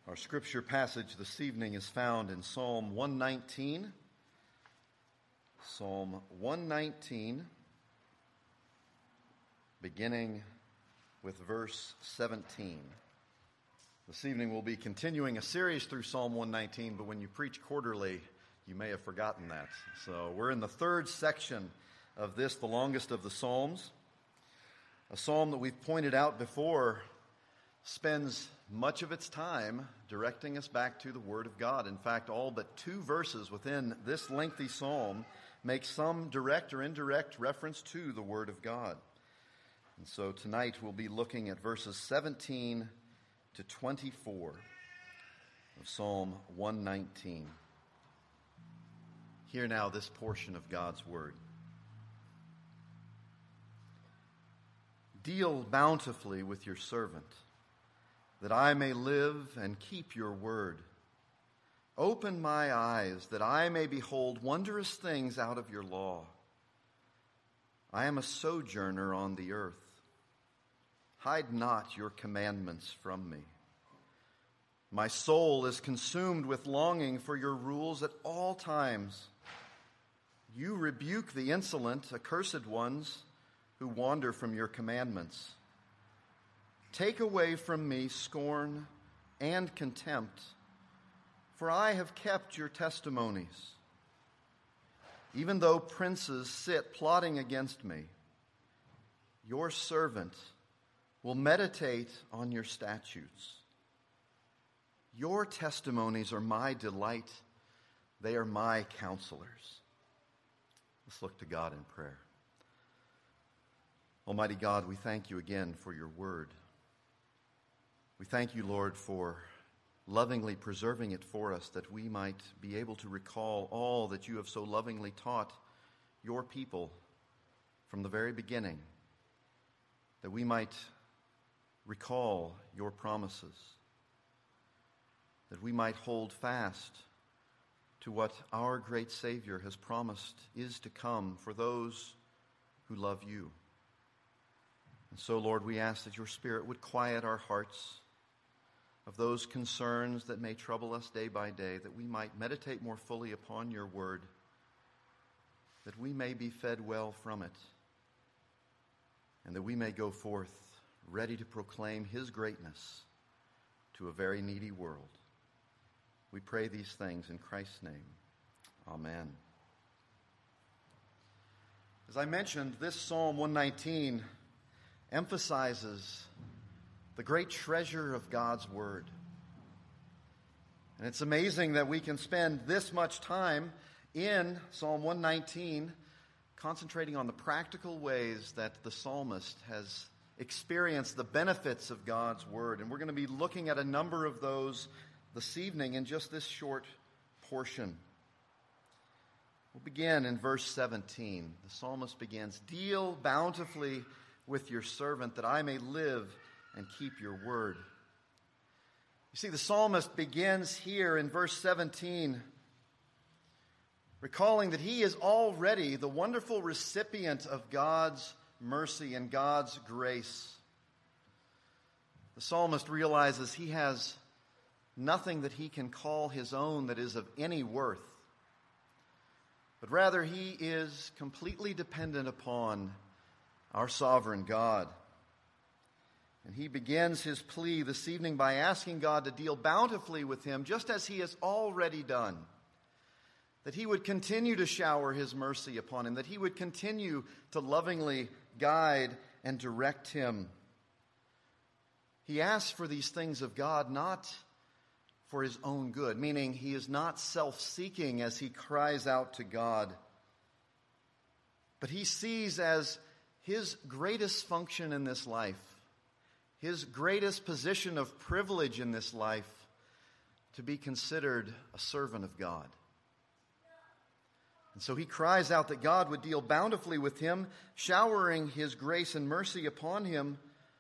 Our scripture passage this evening is found in Psalm 119. Psalm 119, beginning with verse 17. This evening we'll be continuing a series through Psalm 119, but when you preach quarterly, you may have forgotten that. So we're in the third section of this, the longest of the Psalms. A psalm that we've pointed out before spends much of its time directing us back to the Word of God. In fact, all but 2 verses within this lengthy psalm make some direct or indirect reference to the Word of God. And so tonight we'll be looking at verses 17 to 24 of Psalm 119. Hear now this portion of God's Word. Deal bountifully with your servant, that I may live and keep your word. Open my eyes, that I may behold wondrous things out of your law. I am a sojourner on the earth. Hide not your commandments from me. My soul is consumed with longing for your rules at all times. You rebuke the insolent, accursed ones who wander from your commandments. Take away from me scorn and contempt, for I have kept your testimonies. Even though princes sit plotting against me, your servant will meditate on your statutes. Your testimonies are my delight. They are my counselors. Let's look to God in prayer. Almighty God, we thank you again for your word. We thank you, Lord, for lovingly preserving it for us, that we might be able to recall all that you have so lovingly taught your people from the very beginning, that we might recall your promises, that we might hold fast to what our great Savior has promised is to come for those who love you. And so, Lord, we ask that your Spirit would quiet our hearts of those concerns that may trouble us day by day, that we might meditate more fully upon your word, that we may be fed well from it, and that we may go forth ready to proclaim his greatness to a very needy world. We pray these things in Christ's name. Amen. As I mentioned, this Psalm 119 emphasizes the great treasure of God's Word. And it's amazing that we can spend this much time in Psalm 119 concentrating on the practical ways that the psalmist has experienced the benefits of God's Word. And we're going to be looking at a number of those this evening in just this short portion. We'll begin in verse 17. The psalmist begins, "Deal bountifully with your servant, that I may live and keep your word." You see, the psalmist begins here in verse 17, recalling that he is already the wonderful recipient of God's mercy and God's grace. The psalmist realizes he has nothing that he can call his own that is of any worth, but rather he is completely dependent upon our sovereign God. And he begins his plea this evening by asking God to deal bountifully with him, just as he has already done. That he would continue to shower his mercy upon him, that he would continue to lovingly guide and direct him. He asks for these things of God not for his own good, meaning he is not self-seeking as he cries out to God, but he sees as his greatest function in this life, his greatest position of privilege in this life, to be considered a servant of God. And so he cries out that God would deal bountifully with him, showering his grace and mercy upon him.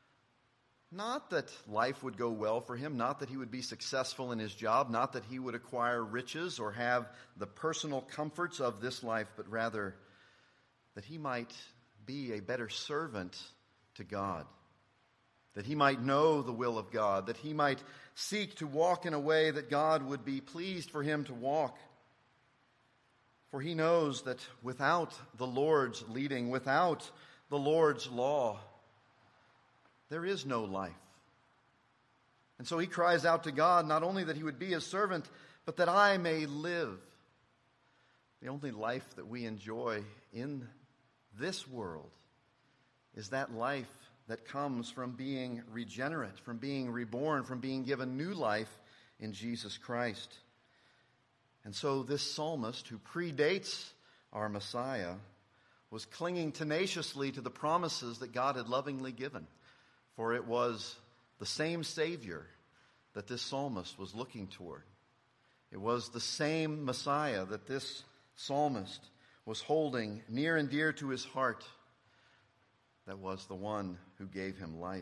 Not that life would go well for him, not that he would be successful in his job, not that he would acquire riches or have the personal comforts of this life, but rather that he might be a better servant to God. that he might know the will of God, that he might seek to walk in a way that God would be pleased for him to walk. For he knows that without the Lord's leading, without the Lord's law, there is no life. And so he cries out to God, not only that he would be his servant, but that I may live. The only life that we enjoy in this world is that life that comes from being regenerate, from being reborn, from being given new life in Jesus Christ. And so this psalmist, who predates our Messiah, was clinging tenaciously to the promises that God had lovingly given. For it was the same Savior that this psalmist was looking toward. It was the same Messiah that this psalmist was holding near and dear to his heart. That was the one who gave him life.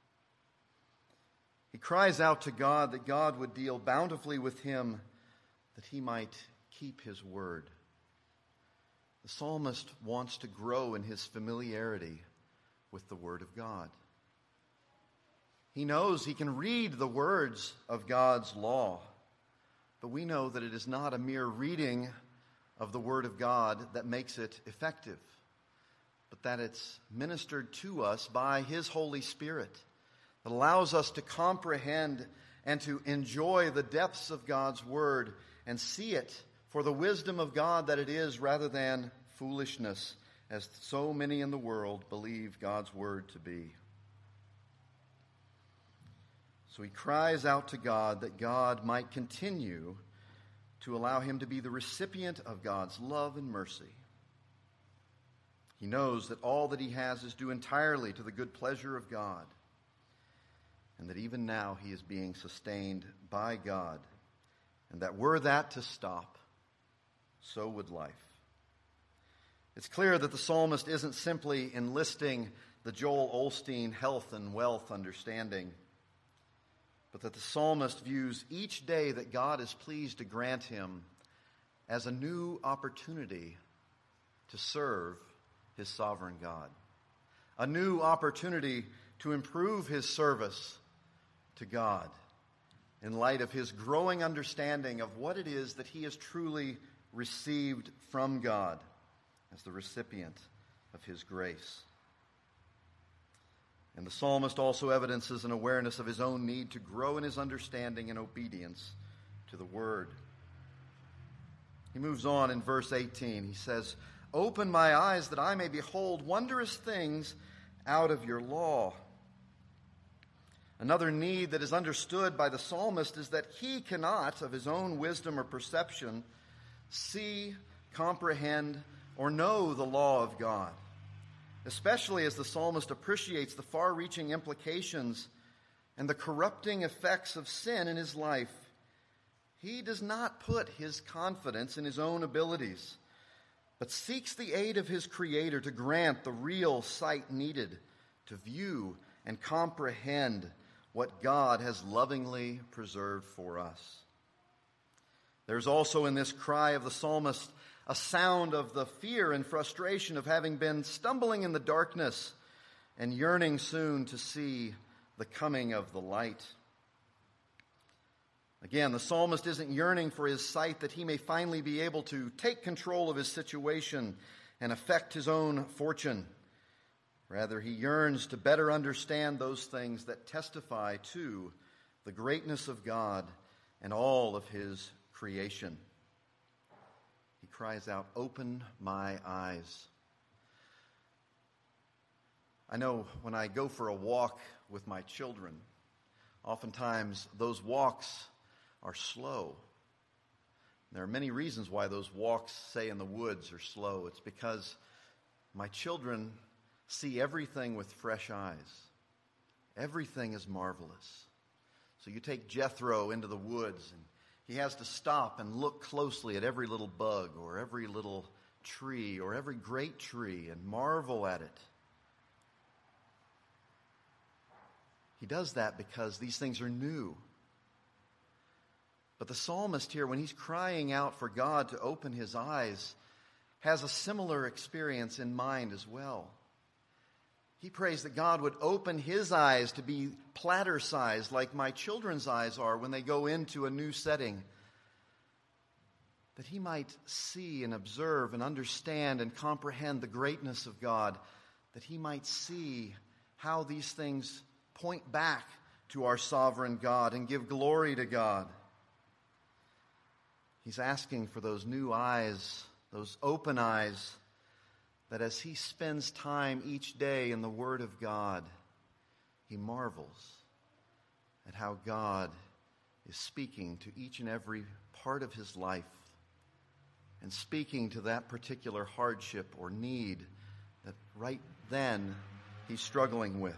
He cries out to God that God would deal bountifully with him, that he might keep his word. The psalmist wants to grow in his familiarity with the word of God. He knows he can read the words of God's law, but we know that it is not a mere reading of the word of God that makes it effective, but that it's ministered to us by his Holy Spirit that allows us to comprehend and to enjoy the depths of God's word and see it for the wisdom of God that it is, rather than foolishness, as so many in the world believe God's word to be. So he cries out to God that God might continue to allow him to be the recipient of God's love and mercy. He knows that all that he has is due entirely to the good pleasure of God, and that even now he is being sustained by God, and that were that to stop, so would life. It's clear that the psalmist isn't simply enlisting the Joel Osteen health and wealth understanding, but that the psalmist views each day that God is pleased to grant him as a new opportunity to serve his sovereign God, a new opportunity to improve his service to God in light of his growing understanding of what it is that he has truly received from God as the recipient of his grace. And the psalmist also evidences an awareness of his own need to grow in his understanding and obedience to the word. He moves on in verse 18. He says, "Open my eyes that I may behold wondrous things out of your law." Another need that is understood by the psalmist is that he cannot, of his own wisdom or perception, see, comprehend, or know the law of God, especially as the psalmist appreciates the far-reaching implications and the corrupting effects of sin in his life. He does not put his confidence in his own abilities, but seeks the aid of his Creator to grant the real sight needed to view and comprehend what God has lovingly preserved for us. There's also in this cry of the psalmist a sound of the fear and frustration of having been stumbling in the darkness and yearning soon to see the coming of the light. Again, the psalmist isn't yearning for his sight that he may finally be able to take control of his situation and affect his own fortune. Rather, he yearns to better understand those things that testify to the greatness of God and all of his creation. He cries out, "Open my eyes." I know when I go for a walk with my children, oftentimes those walks are slow. There are many reasons why those walks, say in the woods, are slow. It's because my children see everything with fresh eyes. Everything is marvelous. So you take Jethro into the woods, and he has to stop and look closely at every little bug or every little tree or every great tree and marvel at it. He does that because these things are new. But the psalmist here, when he's crying out for God to open his eyes, has a similar experience in mind as well. He prays that God would open his eyes to be platter-sized like my children's eyes are when they go into a new setting. That he might see and observe and understand and comprehend the greatness of God. That he might see how these things point back to our sovereign God and give glory to God. He's asking for those new eyes, those open eyes, that as he spends time each day in the Word of God, he marvels at how God is speaking to each and every part of his life and speaking to that particular hardship or need that right then he's struggling with.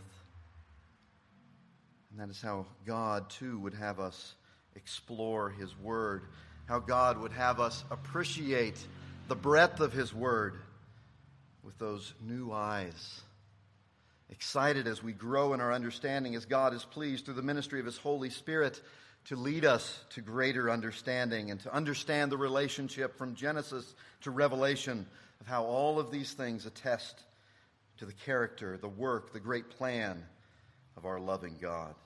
And that is how God, too, would have us explore his Word, how God would have us appreciate the breadth of his Word with those new eyes. Excited as we grow in our understanding, as God is pleased through the ministry of his Holy Spirit to lead us to greater understanding and to understand the relationship from Genesis to Revelation of how all of these things attest to the character, the work, the great plan of our loving God.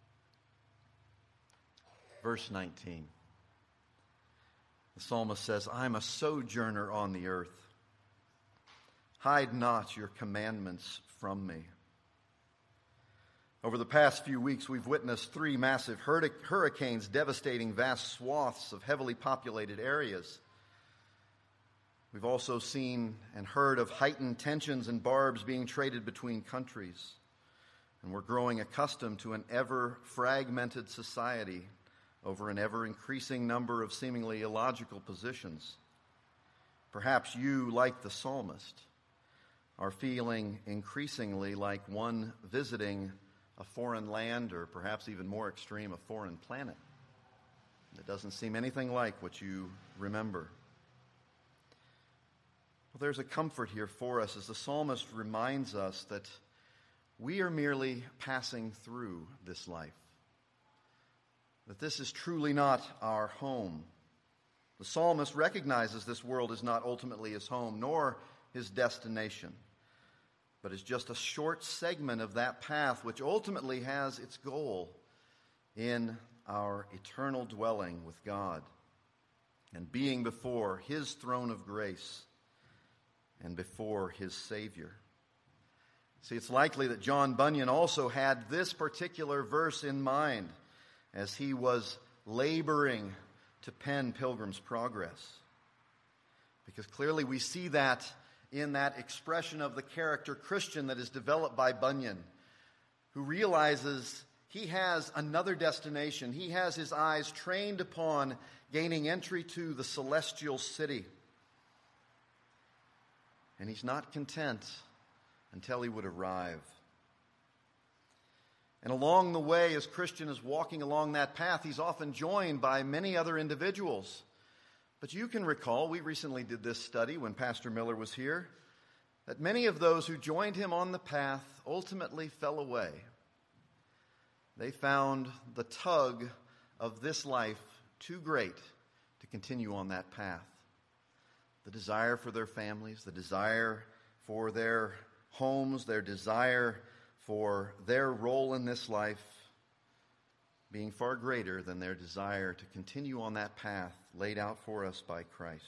Verse 19. The psalmist says, I'm a sojourner on the earth. Hide not your commandments from me. Over the past few weeks, we've witnessed 3 massive hurricanes devastating vast swaths of heavily populated areas. We've also seen and heard of heightened tensions and barbs being traded between countries. And we're growing accustomed to an ever-fragmented society over an ever-increasing number of seemingly illogical positions. Perhaps you, like the psalmist, are feeling increasingly like one visiting a foreign land, or perhaps even more extreme, a foreign planet. It doesn't seem anything like what you remember. Well, there's a comfort here for us as the psalmist reminds us that we are merely passing through this life. That this is truly not our home. The psalmist recognizes this world is not ultimately his home, nor his destination, but is just a short segment of that path which ultimately has its goal in our eternal dwelling with God and being before his throne of grace and before his Savior. See, it's likely that John Bunyan also had this particular verse in mind as he was laboring to pen Pilgrim's Progress. Because clearly we see that in that expression of the character Christian that is developed by Bunyan, who realizes he has another destination. He has his eyes trained upon gaining entry to the celestial city. And he's not content until he would arrive. And along the way, as Christian is walking along that path, he's often joined by many other individuals. But you can recall, we recently did this study when Pastor Miller was here, that many of those who joined him on the path ultimately fell away. They found the tug of this life too great to continue on that path. The desire for their families, the desire for their homes, their desire for their role in this life being far greater than their desire to continue on that path laid out for us by Christ.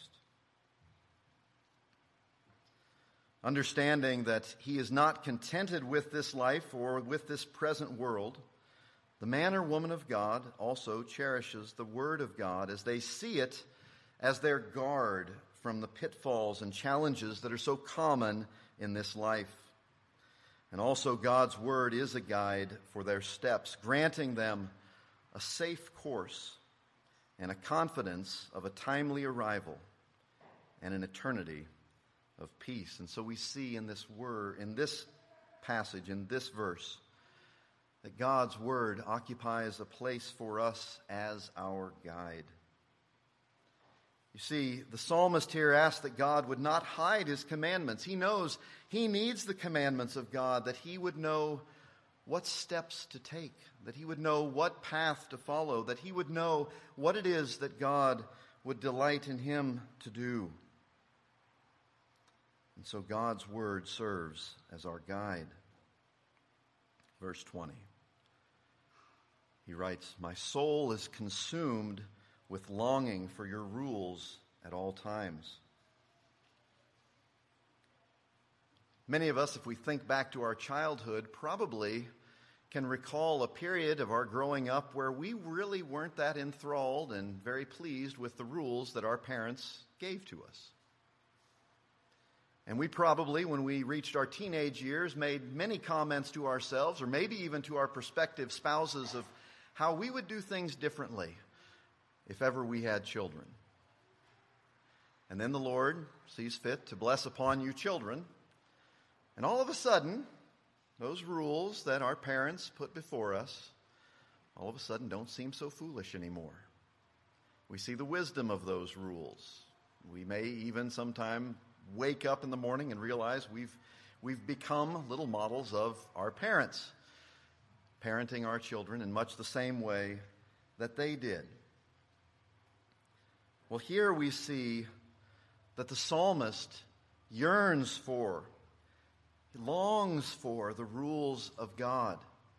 Understanding that he is not contented with this life or with this present world, the man or woman of God also cherishes the Word of God as they see it as their guard from the pitfalls and challenges that are so common in this life. And also God's Word is a guide for their steps, granting them a safe course and a confidence of a timely arrival and an eternity of peace. And so we see in this word, in this passage, in this verse, that God's Word occupies a place for us as our guide. You see, the psalmist here asks that God would not hide his commandments. He knows he needs the commandments of God, that he would know what steps to take, that he would know what path to follow, that he would know what it is that God would delight in him to do. And so God's Word serves as our guide. verse 20. He writes, "My soul is consumed with longing for your rules at all times." Many of us, if we think back to our childhood, probably can recall a period of our growing up where we really weren't that enthralled and very pleased with the rules that our parents gave to us. And we probably, when we reached our teenage years, made many comments to ourselves, or maybe even to our prospective spouses, of how we would do things differently if ever we had children. And then the Lord sees fit to bless upon you children, and all of a sudden, those rules that our parents put before us, all of a sudden don't seem so foolish anymore. We see the wisdom of those rules. We may even sometime wake up in the morning and realize we've become little models of our parents, parenting our children in much the same way that they did. Well, here we see that the psalmist yearns for, he longs for the rules of God.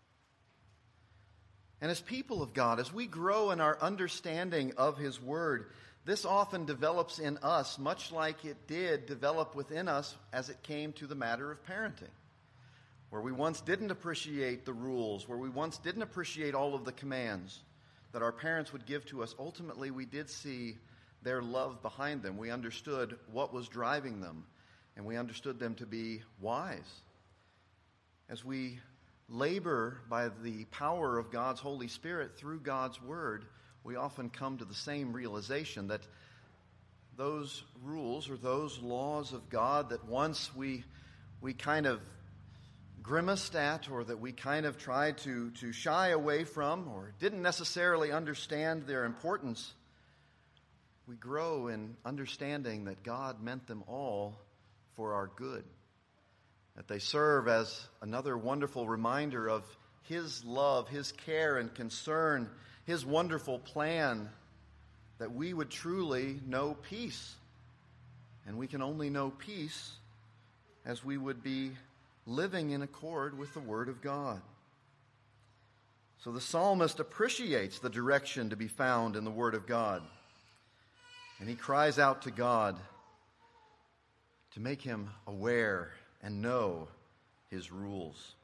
And as people of God, as we grow in our understanding of His Word, this often develops in us much like it did develop within us as it came to the matter of parenting, where we once didn't appreciate the rules, where we once didn't appreciate all of the commands that our parents would give to us. Ultimately, we did see their love behind them. We understood what was driving them, and we understood them to be wise. As we labor by the power of God's Holy Spirit through God's Word, we often come to the same realization that those rules or those laws of God that once we kind of grimaced at, or that we kind of tried to shy away from, or didn't necessarily understand their importance, we grow in understanding that God meant them all for our good, that they serve as another wonderful reminder of His love, His care and concern, His wonderful plan, that we would truly know peace. And we can only know peace as we would be living in accord with the Word of God. So the psalmist appreciates the direction to be found in the Word of God. And he cries out to God to make him aware and know His rules.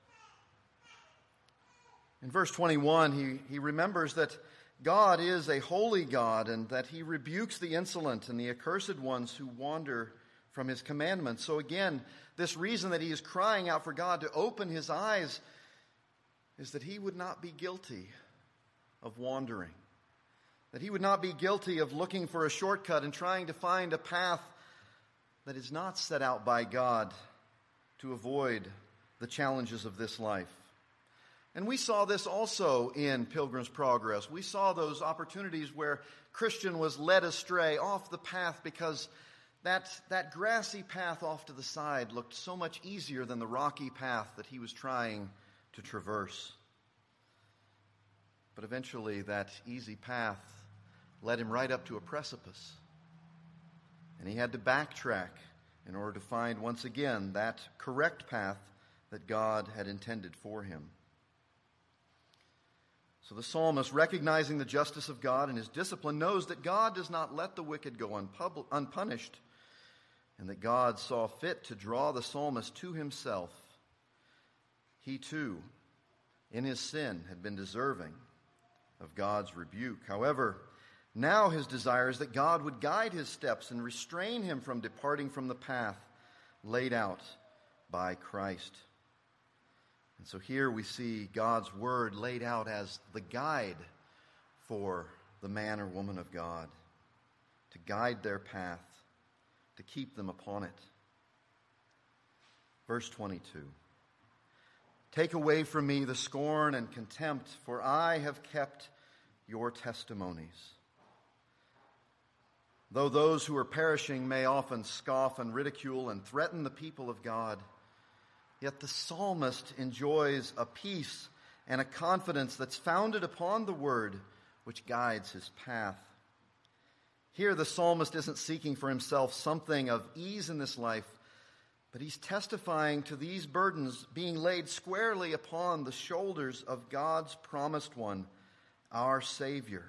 In verse 21, he remembers that God is a holy God, and that He rebukes the insolent and the accursed ones who wander from His commandments. So again, this reason that he is crying out for God to open his eyes is that he would not be guilty of wandering, that he would not be guilty of looking for a shortcut and trying to find a path that is not set out by God to avoid the challenges of this life. And we saw this also in Pilgrim's Progress. We saw those opportunities where Christian was led astray off the path because that grassy path off to the side looked so much easier than the rocky path that he was trying to traverse. But eventually that easy path led him right up to a precipice. And he had to backtrack in order to find once again that correct path that God had intended for him. So the psalmist, recognizing the justice of God and His discipline, knows that God does not let the wicked go unpunished, and that God saw fit to draw the psalmist to Himself. He too, in his sin, had been deserving of God's rebuke. However, now his desire is that God would guide his steps and restrain him from departing from the path laid out by Christ. And so here we see God's Word laid out as the guide for the man or woman of God, to guide their path, to keep them upon it. Verse 22. Take away from me the scorn and contempt, for I have kept your testimonies. Though those who are perishing may often scoff and ridicule and threaten the people of God, yet the psalmist enjoys a peace and a confidence that's founded upon the Word which guides his path. Here the psalmist isn't seeking for himself something of ease in this life, But he's testifying to these burdens being laid squarely upon the shoulders of God's promised one, our Savior.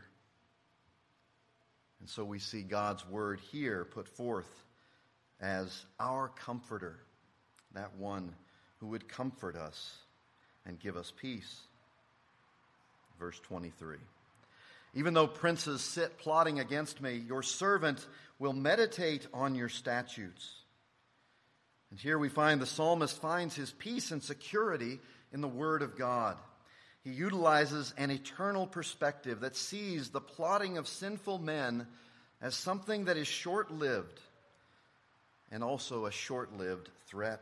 And so we see God's word here put forth as our comforter, that one who would comfort us and give us peace. Verse 23. Even though princes sit plotting against me, your servant will meditate on your statutes. And here we find the psalmist finds his peace and security in the Word of God. He utilizes an eternal perspective that sees the plotting of sinful men as something that is short-lived and also a short-lived threat.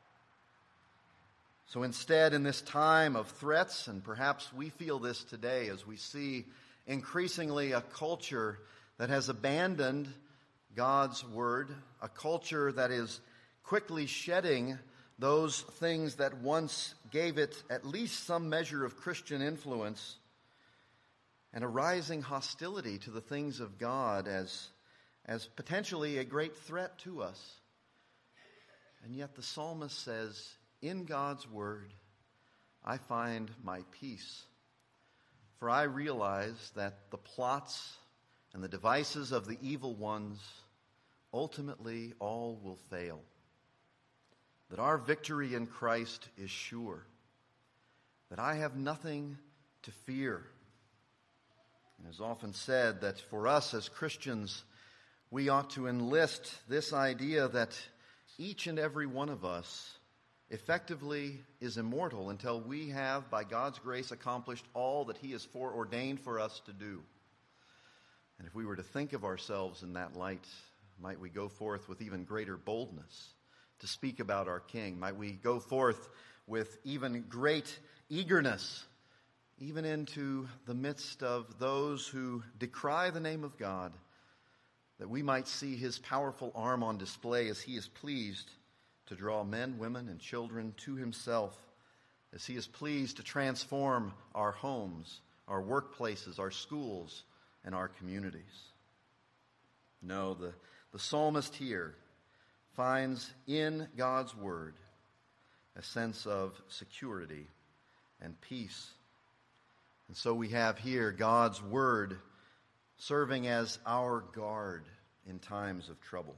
So instead, in this time of threats, and perhaps we feel this today as we see increasingly a culture that has abandoned God's Word, a culture that is quickly shedding those things that once gave it at least some measure of Christian influence, and a rising hostility to the things of God as potentially a great threat to us. And yet the psalmist says, in God's word, I find my peace. For I realize that the plots and the devices of the evil ones ultimately all will fail. That our victory in Christ is sure. That I have nothing to fear. It is often said that for us as Christians, we ought to enlist this idea that each and every one of us effectively is immortal until we have, by God's grace, accomplished all that He has foreordained for us to do. And if we were to think of ourselves in that light, might we go forth with even greater boldness to speak about our King? Might we go forth with even great eagerness, even into the midst of those who decry the name of God, that we might see His powerful arm on display as He is pleased to draw men, women, and children to Himself, as He is pleased to transform our homes, our workplaces, our schools, and our communities. No, the psalmist here finds in God's word a sense of security and peace. And so we have here God's word serving as our guard in times of trouble.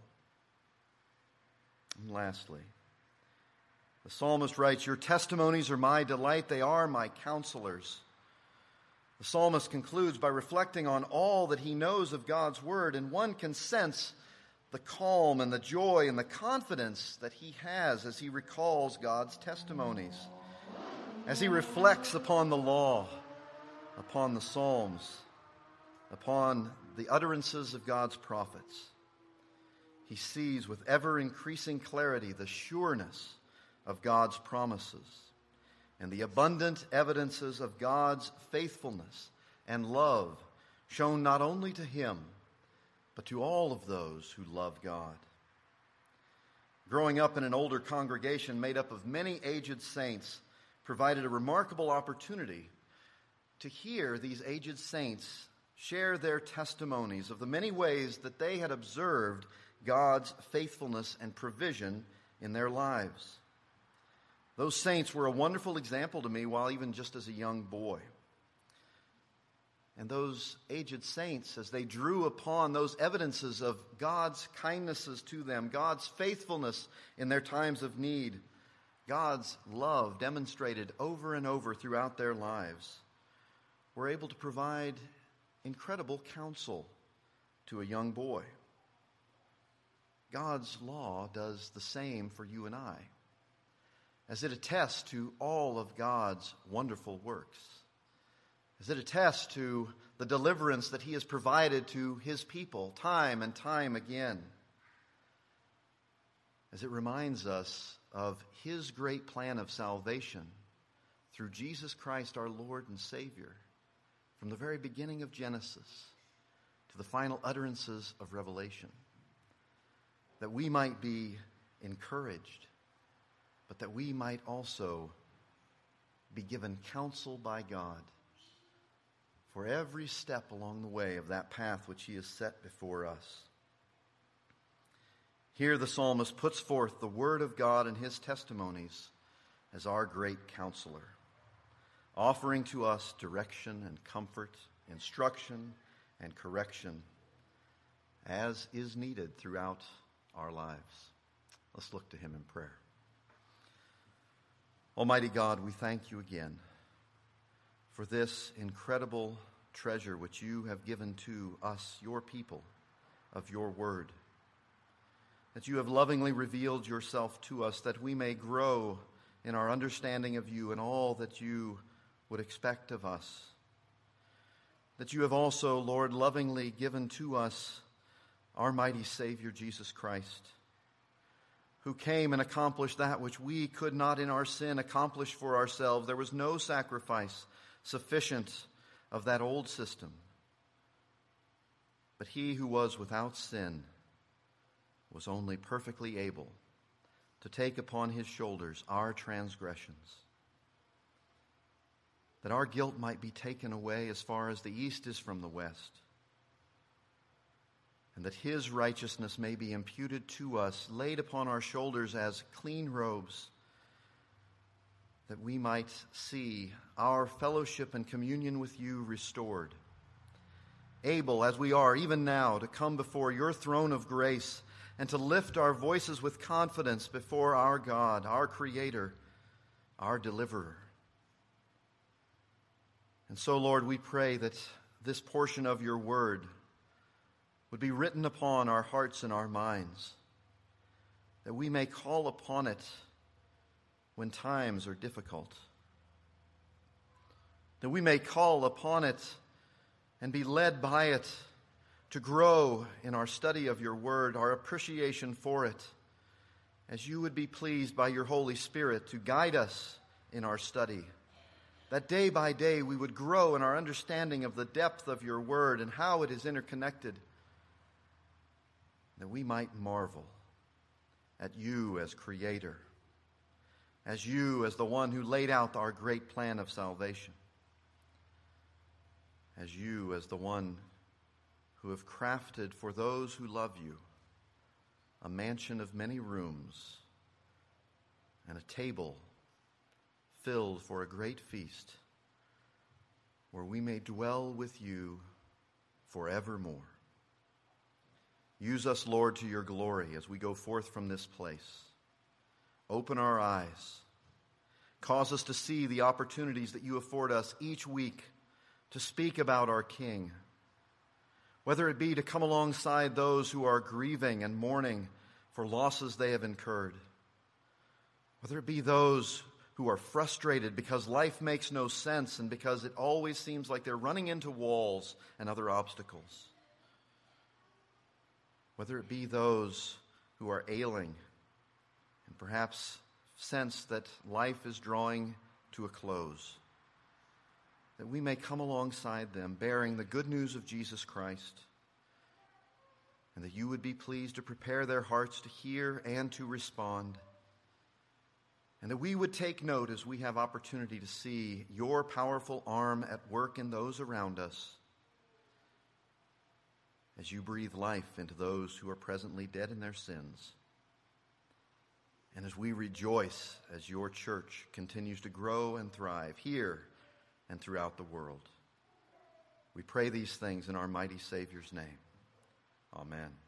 And lastly, the psalmist writes, your testimonies are my delight, they are my counselors. The psalmist concludes by reflecting on all that he knows of God's word, and one can sense the calm and the joy and the confidence that he has as he recalls God's testimonies, as he reflects upon the law, upon the Psalms, upon the utterances of God's prophets. He sees with ever-increasing clarity the sureness of God's promises and the abundant evidences of God's faithfulness and love shown not only to him, but to all of those who love God. Growing up in an older congregation made up of many aged saints provided a remarkable opportunity to hear these aged saints share their testimonies of the many ways that they had observed God's faithfulness and provision in their lives. Those saints were a wonderful example to me while even just as a young boy. And those aged saints, as they drew upon those evidences of God's kindnesses to them, God's faithfulness in their times of need, God's love demonstrated over and over throughout their lives, were able to provide incredible counsel to a young boy. God's law does the same for you and I, as it attests to all of God's wonderful works, as it attests to the deliverance that He has provided to His people time and time again, as it reminds us of His great plan of salvation through Jesus Christ our Lord and Savior, from the very beginning of Genesis to the final utterances of Revelation, that we might be encouraged, but that we might also be given counsel by God for every step along the way of that path which He has set before us. Here the psalmist puts forth the word of God and his testimonies as our great counselor, offering to us direction and comfort, instruction and correction as is needed throughout our lives. Let's look to him in prayer. Almighty God, we thank you again for this incredible treasure which you have given to us, your people, of your word, that you have lovingly revealed yourself to us, that we may grow in our understanding of you and all that you would expect of us, that you have also, Lord, lovingly given to us our mighty Savior, Jesus Christ, who came and accomplished that which we could not in our sin accomplish for ourselves. There was no sacrifice sufficient of that old system. But he who was without sin was only perfectly able to take upon his shoulders our transgressions, that our guilt might be taken away as far as the east is from the west, and that his righteousness may be imputed to us, laid upon our shoulders as clean robes, that we might see our fellowship and communion with you restored, able as we are even now to come before your throne of grace and to lift our voices with confidence before our God, our Creator, our Deliverer. And so, Lord, we pray that this portion of your word would be written upon our hearts and our minds, that we may call upon it when times are difficult, that we may call upon it and be led by it to grow in our study of your word, our appreciation for it, as you would be pleased by your Holy Spirit to guide us in our study, that day by day we would grow in our understanding of the depth of your word and how it is interconnected, that we might marvel at you as Creator, as you as the one who laid out our great plan of salvation, as you as the one who have crafted for those who love you a mansion of many rooms and a table filled for a great feast where we may dwell with you forevermore. Use us, Lord, to your glory as we go forth from this place. Open our eyes. Cause us to see the opportunities that you afford us each week to speak about our King, whether it be to come alongside those who are grieving and mourning for losses they have incurred, whether it be those who are frustrated because life makes no sense and because it always seems like they're running into walls and other obstacles, whether it be those who are ailing and perhaps sense that life is drawing to a close, that we may come alongside them bearing the good news of Jesus Christ, and that you would be pleased to prepare their hearts to hear and to respond, and that we would take note as we have opportunity to see your powerful arm at work in those around us, as you breathe life into those who are presently dead in their sins, and as we rejoice as your church continues to grow and thrive here and throughout the world. We pray these things in our mighty Savior's name. Amen.